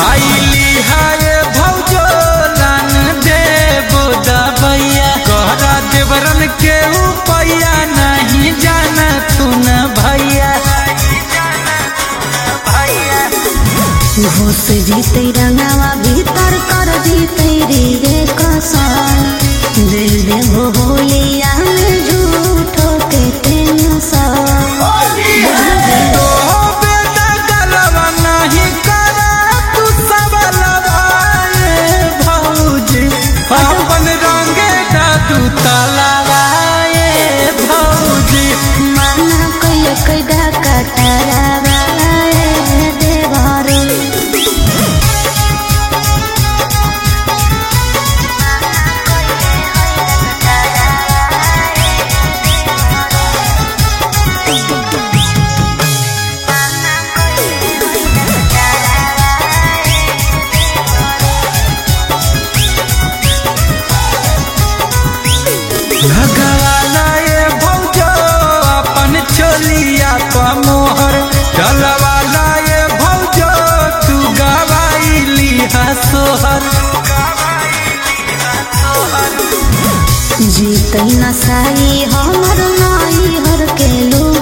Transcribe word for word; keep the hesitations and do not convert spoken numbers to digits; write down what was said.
आईली हाय भौजो लान देबो दबैया कहरा देवरन के उपैया नहीं जाना तू न भैया घुस जीते रंगावा भीतर कर जीते रे कसम दिल दे होलिया में झूठो के टेंशन अपन रंगे दादू तलावाए भौजी माना कैले कैदा कटरावाए देवरे लगवाला ये भौजो अपन चोलिया का मोहर डलवाला ये भौजो तू गवाइली सोहर जीते नसाई हमर नाई हर के लो